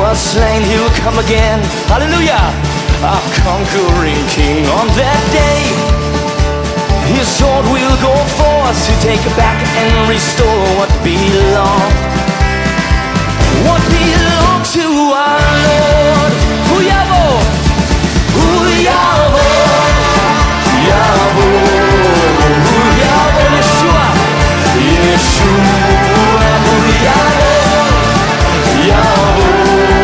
was slain, he will come again. Hallelujah! Our conquering king on that day. His sword will go forth to take back and restore what belonged to